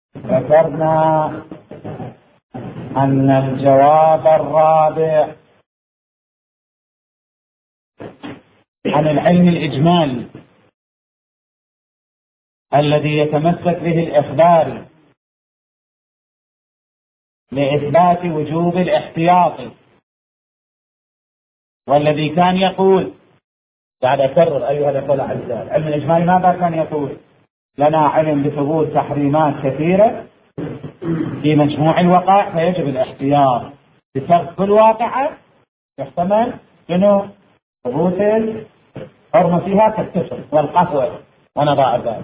ذكرنا أن الجواب الرابع عن العلم الإجمالي الذي يتمسك به الإخبار لإثبات وجوب الاحتياط، والذي كان يقول، بعد أكرر أيها الأخوة الأعزاء، العلم الإجمالي ماذا كان يقول؟ لنا علم بثبوت تحريمات كثيرة في مجموع الوقائع فيجب الاحتياط بسبب كل واقعة يحتمل أنه ثبوت الحرمة فيها كالطفل والقهوة ونظائر ذلك.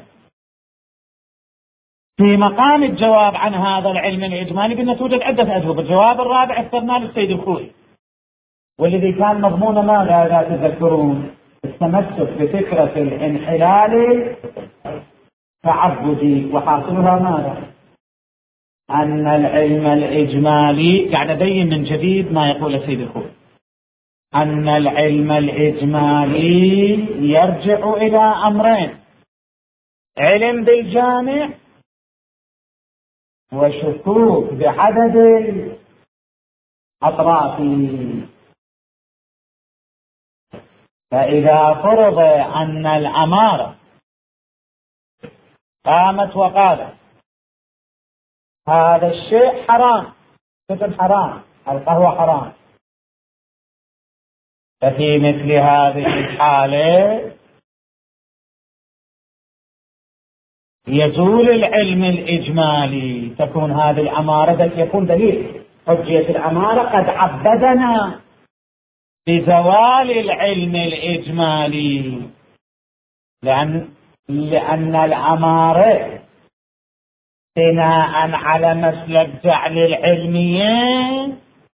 في مقام الجواب عن هذا العلم الإجمالي قلنا توجد عدة أجوبة. الجواب الرابع اخترنا للسيد الخوئي، والذي كان مضمونه ماذا لا تذكرون؟ التمسك بفكرة الانحلال التعبدي، وحاصلها ماذا؟ أن العلم الإجمالي قاعد أبين من جديد ما يقول السيد الخوئي، أن العلم الإجمالي يرجع إلى أمرين: علم بالجامع وشكوك بعدد الأطراف. فإذا فرض أن الأمارة قامت وقالت هذا الشيء حرام، كتب حرام، القهوة حرام، ففي مثل هذه الحالة يزول العلم الإجمالي، تكون هذه الأمارة يكون دليل حجية الأمارة قد عبدنا بزوال العلم الإجمالي، لأن الأمارة بناء على مسلك جعل العلمية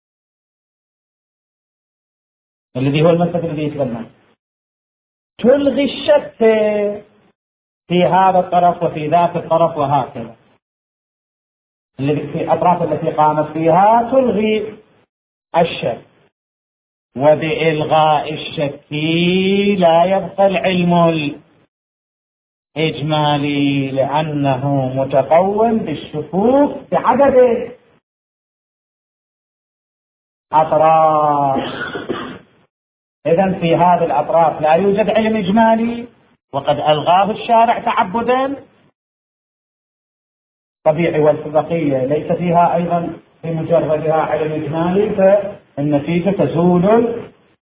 الذي هو المسلك الذي يتبنى تلغي الشك في هذا الطرف وفي ذاك الطرف، وهكذا الذي في الأطراف التي قامت فيها تلغي الشك، وبإلغاء الشك لا يبقى العلم الإجمالي لأنه متقوم بالشكوك بعدد أطراف. إذن في هذه الأطراف لا يوجد علم إجمالي وقد ألغاه الشارع تعبدا طبيعي، والبقية ليس فيها أيضا بمجردها علم إجمالي، فالنتيجة تزول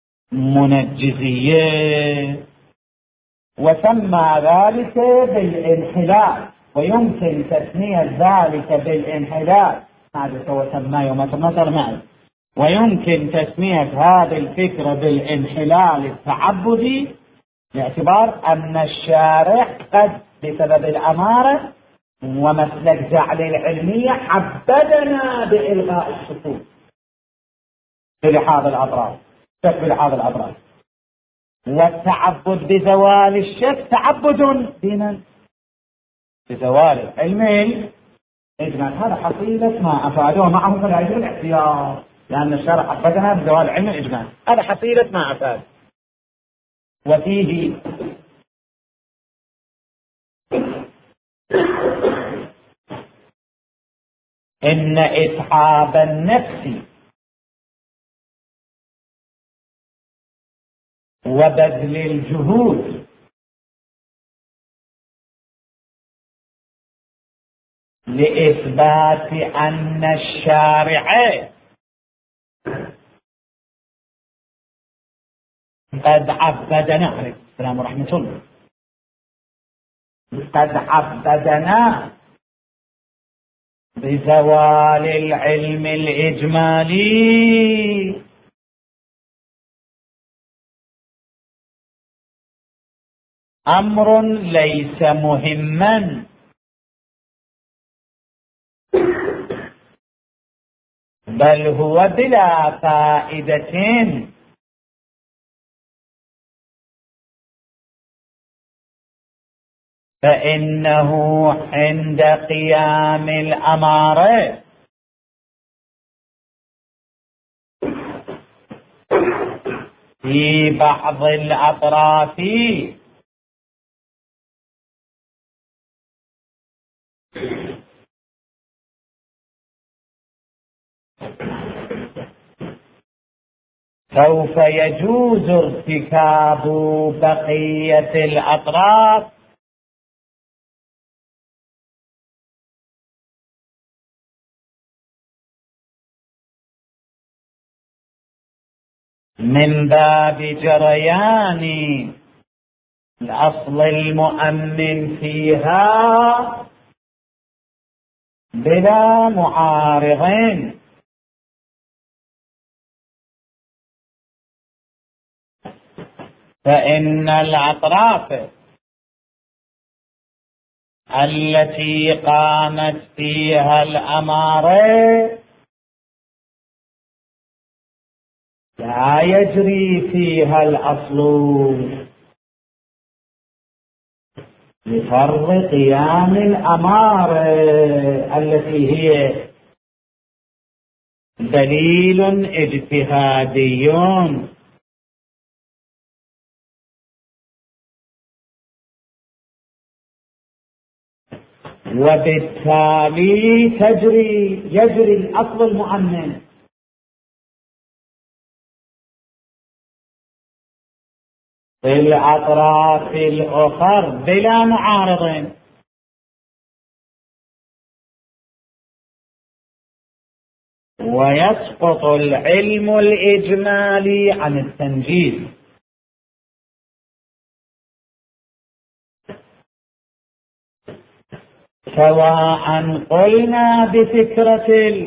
المنجزية. وسمى ذلك بالانحلال، ويمكن تسمية ذلك بالانحلال، وسماه يوم مثل معي، ويمكن تسمية هذه الفكرة بالانحلال التعبدي باعتبار أن الشارع قد بسبب الأمارة ومسلك جعل العلمية عبدنا بإلغاء الشكوك بلحاظ الأطراف، شك بلحاظ الأطراف، والتعبد بزوال الشك تعبد دينا بزوال العلم الإجمالي. هذا حصيلة ما أفاده معه فلا يجب الاحتياط، لأن الشارع عبدنا بزوال العلم الإجمالي. هذا حصيلة ما أفاد. وفيه إن إتعاب النفس وبذل الجهود لإثبات أن الشارع قد عبدنا، عليه السلام ورحمة الله، قد عبدنا بزوال العلم الإجمالي أمر ليس مهما، بل هو بلا فائدة، فإنه عند قيام الأمارة في بعض الأطراف سوف يجوز ارتكاب بقية الأطراف من باب جريان الأصل المؤمن فيها بلا معارض، فإن الأطراف التي قامت فيها الأمارة لا يجري فيها الأصل لفرض قيام الأمارة التي هي دليل اجتهادي، وبالتالي يجري الأصل المؤمن في الأطراف الأخر بلا معارض، ويسقط العلم الإجمالي عن التنجيز، سواء قلنا بفكرة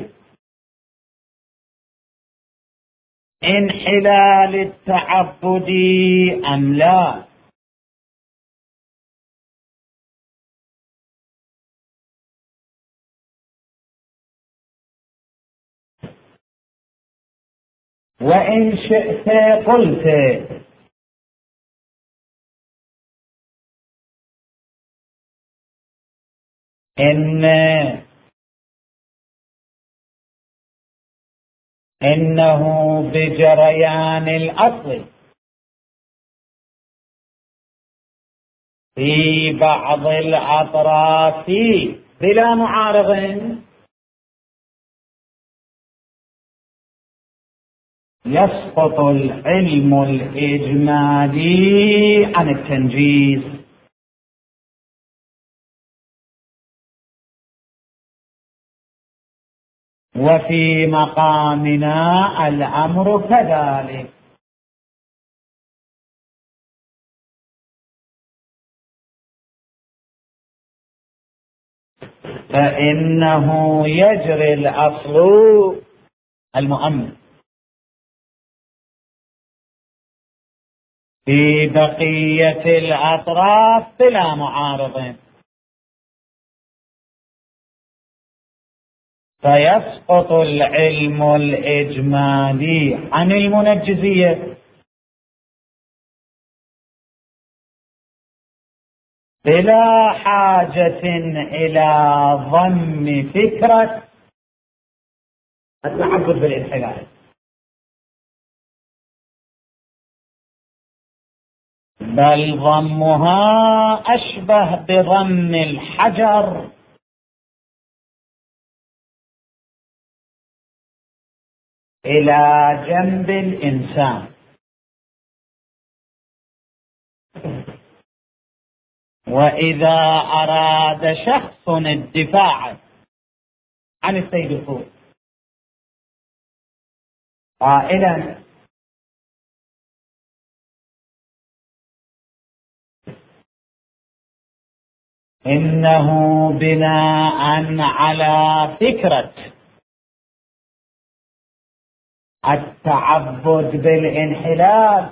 الانحلال التعبدي أم لا. وإن شئت قلت إنه بجريان الأصل في بعض الأطراف بلا معارض، يسقط العلم الإجمالي عن التنجيز. وفي مقامنا الأمر كذلك، فإنه يجري الأصل المؤمن في بقية الأطراف بلا معارض، فيسقط العلم الإجمالي عن المنجزية بلا حاجة إلى ضم فكرة التعبد بالانحلال، بل ضمها أشبه بضم الحجر إلى جنب الإنسان. وإذا أراد شخص الدفاع عن السيد الخوئي قائلا إنه بناء على فكرة التعبد بالانحلال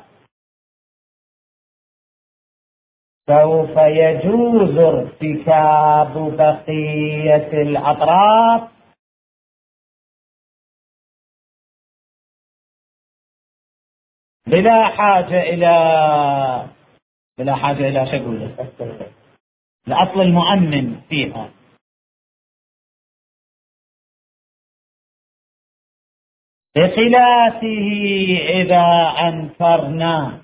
سوف يجوز ارتكاب بقية الأطراف بلا حاجة إلى شغل الأصل المؤمن فيها، بخلافه إذا أنكرنا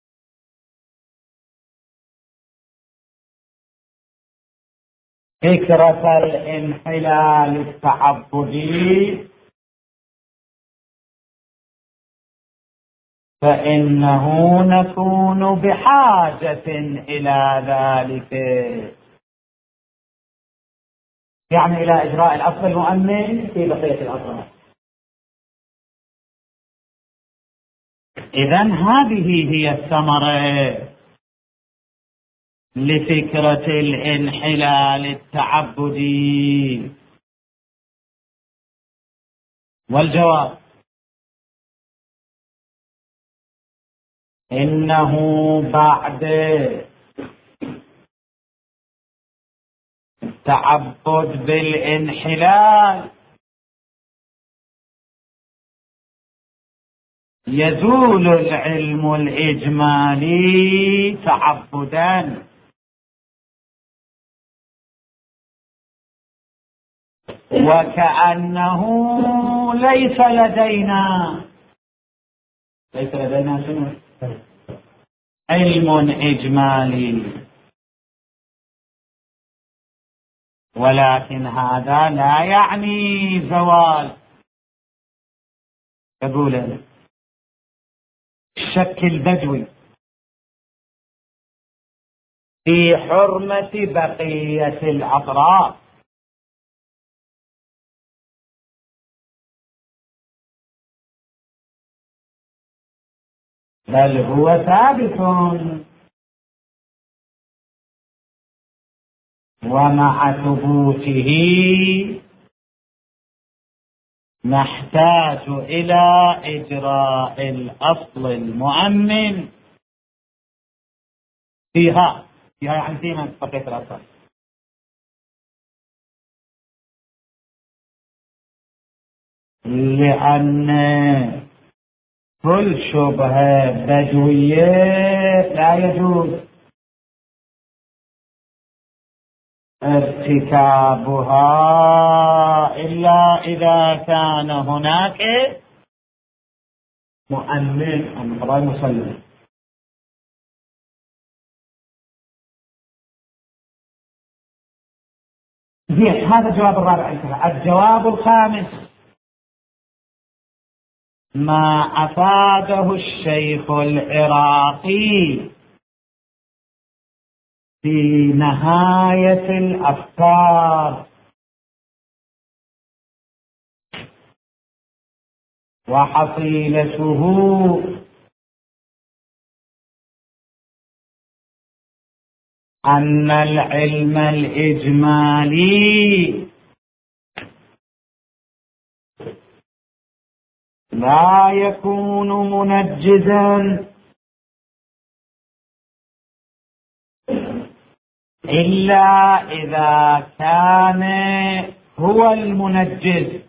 فكرة الانحلال التعبدي فإنه نكون بحاجة إلى ذلك، يعني إلى إجراء الأصل المؤمن في بقية الأطراف. إذن هذه هي الثمرة لفكرة الانحلال التعبدي. والجواب إنه بعد التعبد بالانحلال يزول العلم الإجمالي تعبدا، وكأنه ليس لدينا شنو؟ علم إجمالي. ولكن هذا لا يعني زوال، يقول الشك البدوي في حرمة بقية الأطراف، بل هو ثابت، ومع ثبوته نحتاج إلى إجراء الأصل المؤمن فيها يعني في منطقة الأصل، لأن كل شبهة بدوية لا يجوز ارتكابها إلا إذا كان هناك مؤمن أو قضاء مسلم. زين، هذا الجواب الرابع انتهى. الجواب الخامس ما أفاده الشيخ العراقي في نهاية الأفكار، وحصيلته أن العلم الإجمالي لا يكون منجزا إلا إذا كان هو المنجز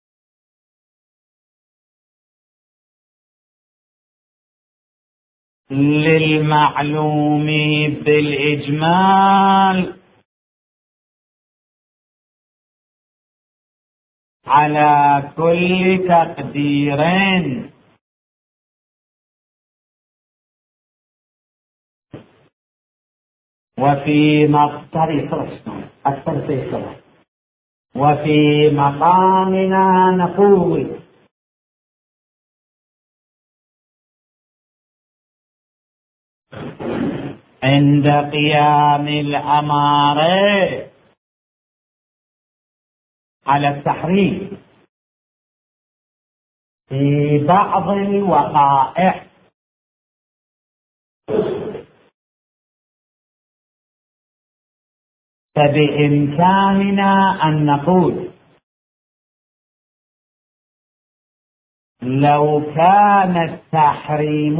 للمعلوم بالإجمال على كل تقدير. وفي مقامنا نقول عند قيام الأمارة على التحريم في بعض الوقائع فبإمكاننا أن نقول لو كان التحريم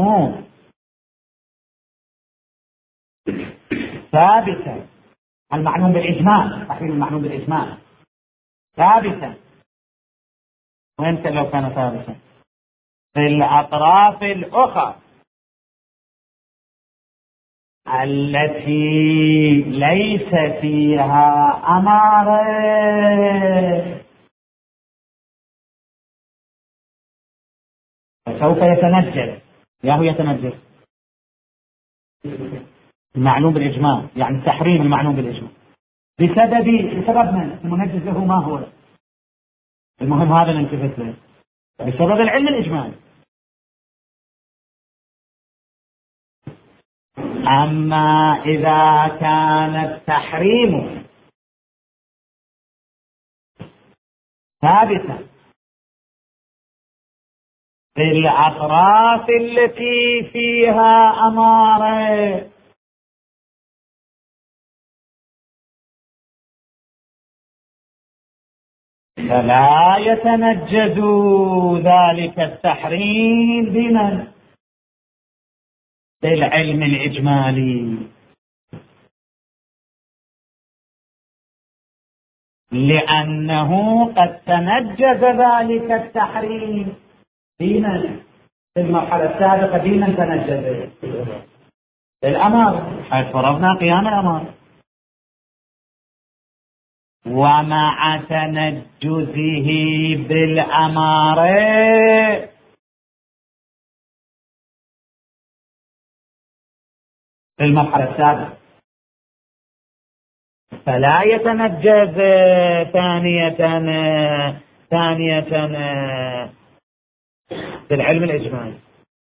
ثابتا، المعلوم بالإجمال، تحريم المعلوم بالإجمال ثابتا، وإمتى لو كان ثابتا؟ في الأطراف الأخرى التي ليس فيها أمارة، فسوف يتنجس. هو يتنجس المعلوم بالإجمال، يعني تحريم المعلوم بالإجمال بسبب من المنجس له ما هو؟ المهم هذا ننتبه له، بسبب العلم الإجمالي. أما إذا كان التحريم ثابتا في الأطراف التي فيها أمارة فلا يتنجز ذلك التحريم بمن؟ بالعلم الإجمالي، لأنه قد تنجز ذلك التحريم بمن؟ في المرحلة السابقة بمن تنجز؟ بالأمر، حيث فرضنا قيام الأمر. ومع تنجزه بالأمارة في المرحلة السابقة فلا يتنجز ثانية بالعلم الإجمالي.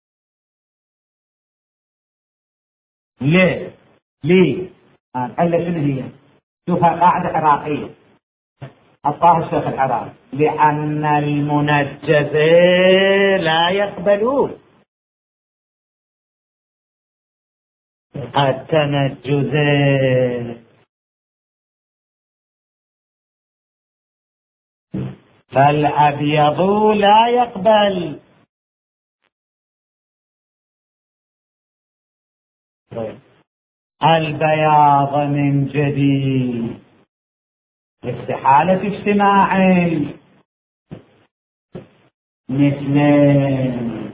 ليه؟ العلة شنو هي؟ شوفها قاعدة عراقية حطاها الشيخ العراقي، لأن المنجز لا يقبلون التنجز، فالأبيض لا يقبل البياض من جديد استحالة اجتماعي مثلين،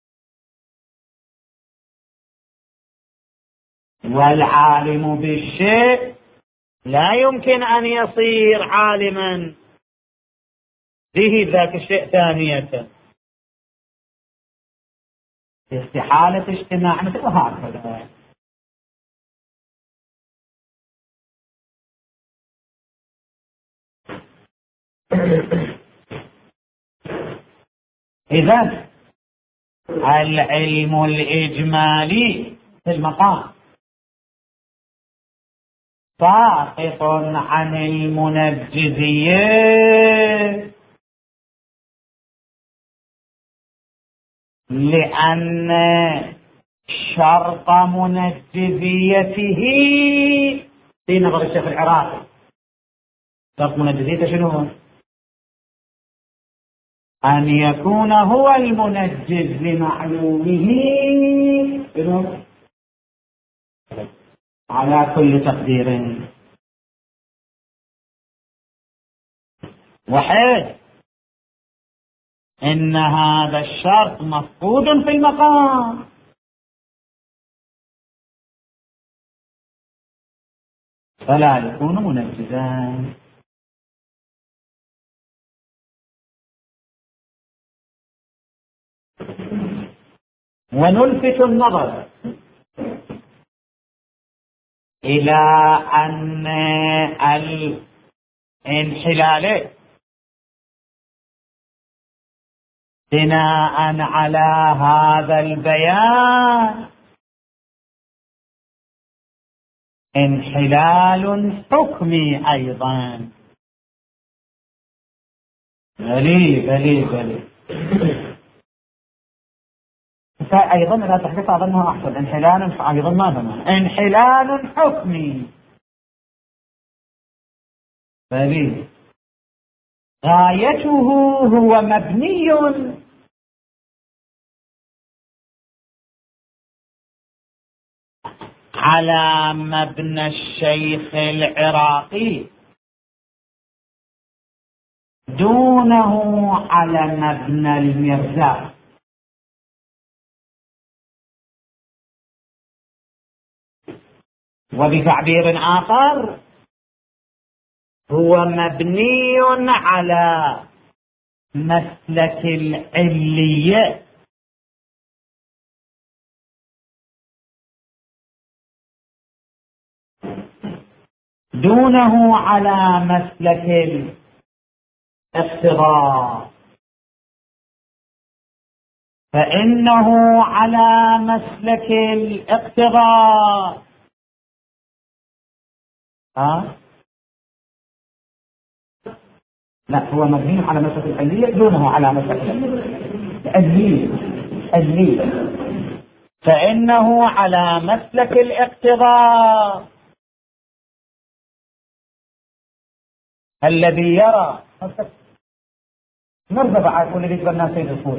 والعالم بالشيء لا يمكن أن يصير عالما به ذاك الشيء ثانية، استحالة اجتماع مثل هكذا. إذن العلم الإجمالي في المقام ساقط عن المنجزية، لأن شرط منجزيته في نظر الشيخ العراقي، شرط منجزيته شنو هو؟ أن يكون هو المنجز لمعلومه على كل تقدير، وحيث إن هذا الشرط مفقود في المقام فلا يكون منجزا. ونلفت النظر إلى أن الانحلال بناء على هذا البيان انحلال حكمي أيضا. بلي أيضا إذا تحدث أظنه أحسن، انحلال أيضا ما بنا انحلال حكمي، بلي غايته هو مبني على مبنى الشيخ العراقي دونه على مبنى المرزا، وبتعبير آخر هو مبني على مسلك العلية، دونه على مسلك الاقتضاء. فإنه على مسلك الاقتضاء. لا، هو مبني على مسلك العلية دونه على مسلك العلية. فإنه على مسلك الاقتضاء الذي يرى نرضى بعد كل ذي الناس يدخل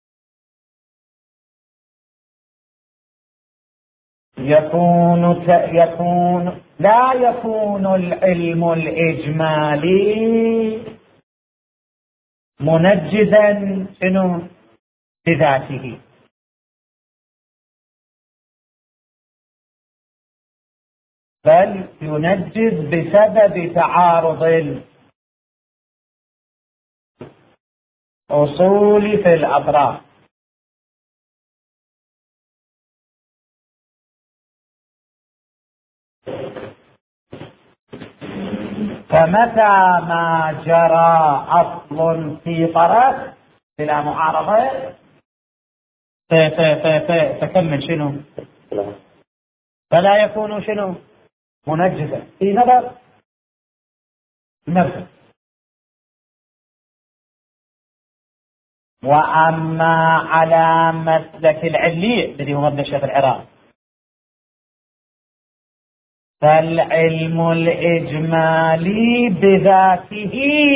لا يكون العلم الإجمالي منجزا شنو بذاته، بل ينجز بسبب تعارض الأصول في الأطراف. فمتى ما جرى أصل في طرف بلا معارضة تكمل شنو؟ فلا يكون شنو؟ منجزا في نظر نفسه. وأما على مسلك العلية الذي هو مبنى الشيخ العراقي فالعلم الإجمالي بذاته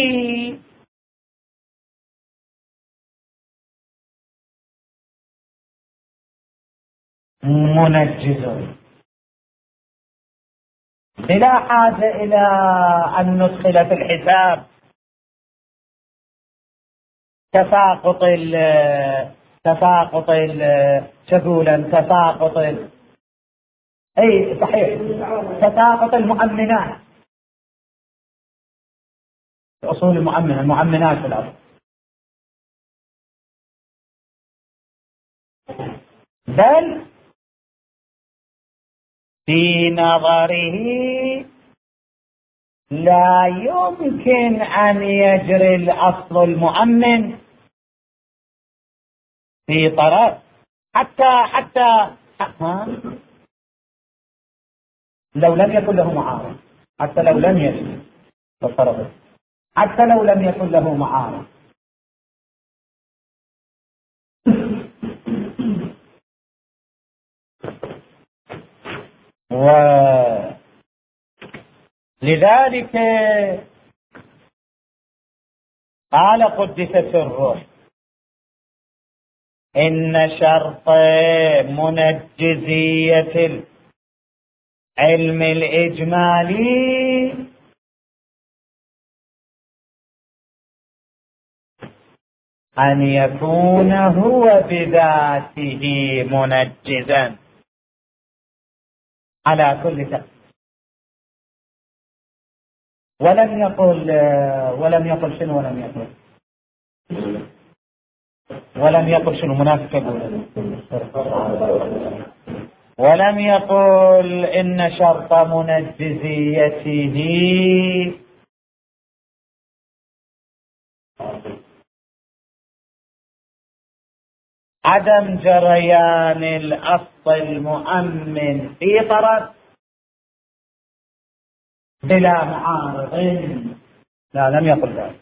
منجز بلا حاجة إلى أن ندخل في الحساب تساقط أي صحيح، تساقط المؤمنات، أصول المؤمنات في الأرض، بل في نظره لا يمكن أن يجري الأصل المؤمن في طرف حتى لو لم يكن له معارض، حتى لو لم يكن له معارض. ولذلك قال قدست الروح إن شرط منجزية العلم الإجمالي أن يكون هو بذاته منجزا على كل تقدير. ولم يقل شنو منافق يقول ولم يقل إن شرط منجزيته عدم جريان الأصل المؤمن في طرف بلا معارض. لا، لم يقل ذلك.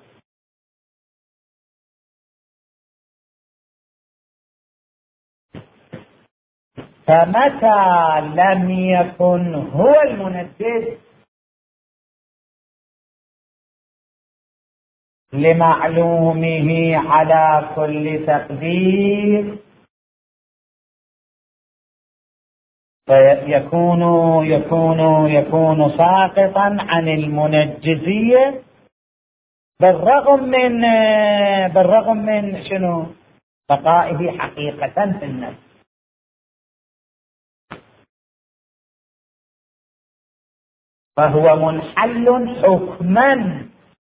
فمتى لم يكن هو المنجز لمعلومه على كل تقدير فيكون ساقطا عن المنجزية بالرغم من شنو؟ بقائه حقيقة في النفس. فهو منحل حكما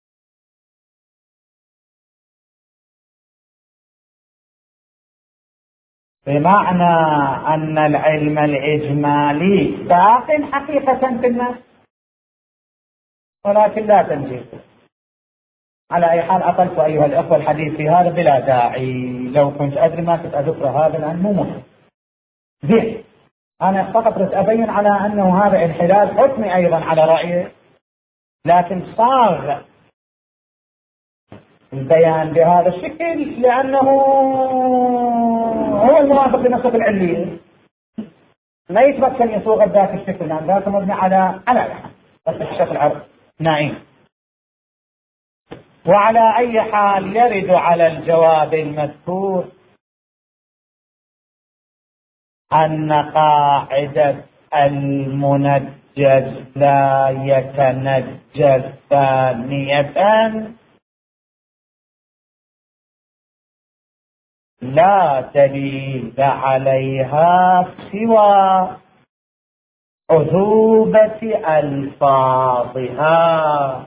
بمعنى أن العلم الإجمالي باق حقيقة في النفس ولكن لا تنجيز على أي حال أطلت أيها الأخوة الحديث في هذا بلا داعي، لو كنت أدري ما كنت أذكر هذا لأنه مو مهم. زين، أنا فقط بس أبين على أنه هذا انحلال حكمي أيضا على رأيه، لكن صاغ البيان بهذا الشكل لأنه هو الموافق لنصف العلية، ما يتمكن يصوغ بذاك الشكل لأن ذاك مبني على بس الشكل عرض نائم. وعلى أي حال يرد على الجواب المذكور أن قاعدة المنجز لا يتنجز ثانية لا دليل عليها سوى عذوبة ألفاظها.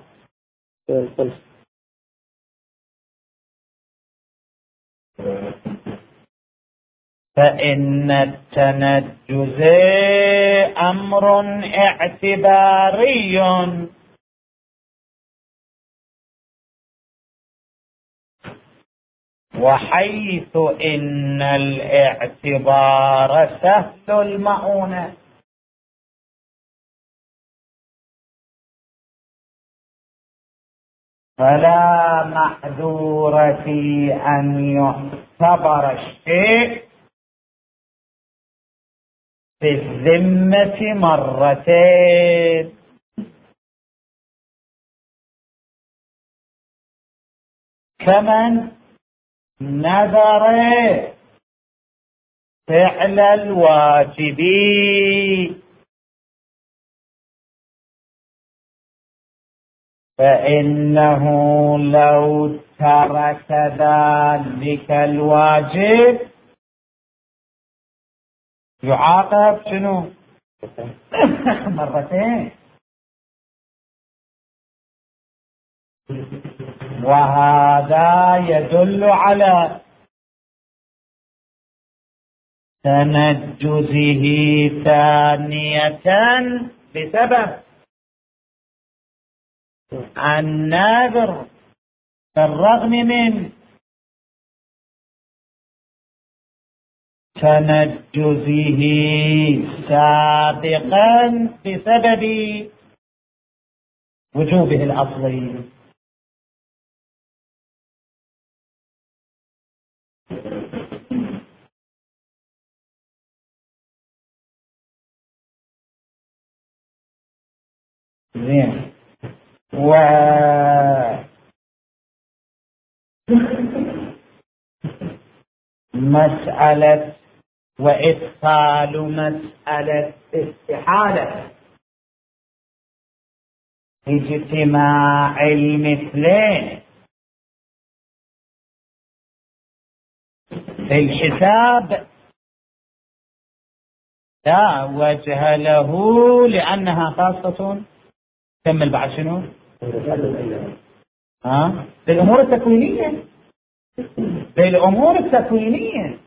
فإن التنجز أمر اعتباري وحيث إن الاعتبار سهل المؤونة فلا محذور في أن يعتبر الشيء في الذمة مرتين، كمن نذر فعل الواجب فإنه لو ترك ذلك الواجب يعاقب شنو؟ مرتين. وهذا يدل على تنجزه ثانية بسبب النذر بالرغم من تنجزه سابقا بسبب وجوبه الأصلي. زين. مسألة وإدخال مسألة استحالة اجتماع المثلين في الحساب لا وجه له لأنها خاصة. كمل بعد شنو؟ بالأمور التكوينية، بالأمور التكوينية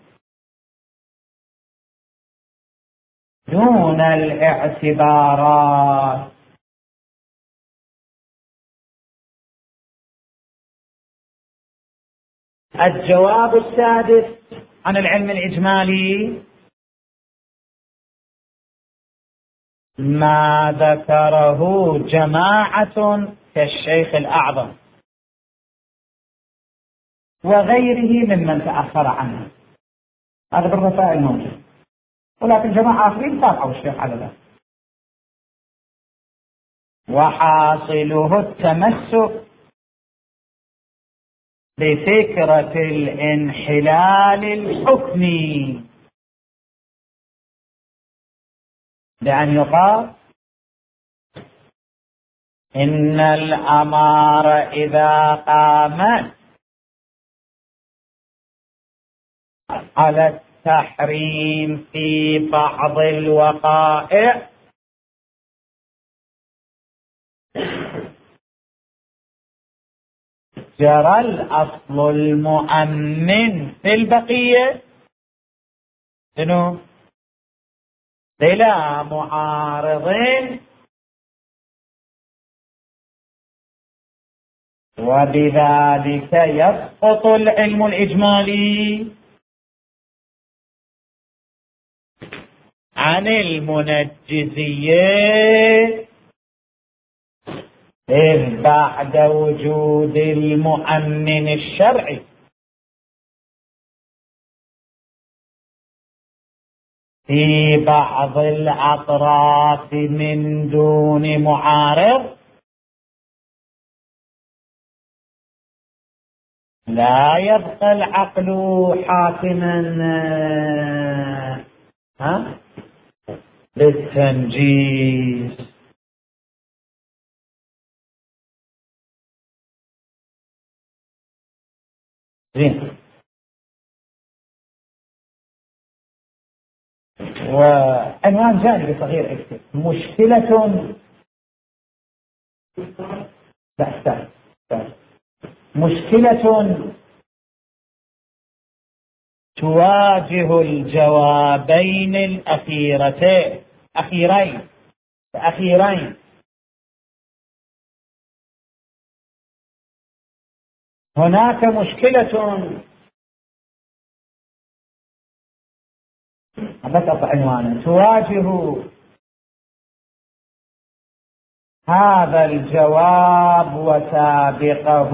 دون الاعتبارات. الجواب السادس عن العلم الإجمالي ما ذكره جماعة كالشيخ الأعظم وغيره ممن تأخر عنه، هذا بالرسائل موجود، ولكن جماعة آخرين تابعوا الشيخ على ذلك. وحاصله التمسك بفكرة الانحلال الحكمي بأن يقال إن الأمارة إذا قامت على التحريم في بعض الوقائع جرى الأصل المؤمن في البقية شنو؟ بلا معارض وبذلك يسقط العلم الإجمالي عن المنجزية، إذ بعد وجود المؤمن الشرعي في بعض الأطراف من دون معارض لا يبقى العقل حاكما بالتنجيز. زين. وعنوان جانبي صغير اكتب: مشكلة تواجه الجوابين الأخيرين. هناك مشكلة، بسط عنوانا، تواجه هذا الجواب وسابقه،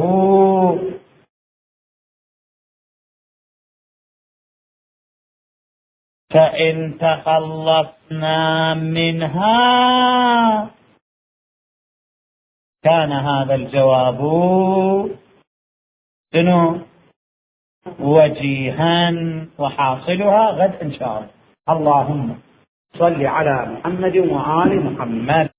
فإن تخلصنا منها كان هذا الجواب وجيها، وحاصلها غد إن شاء الله. اللهم صل على محمد وآل محمد.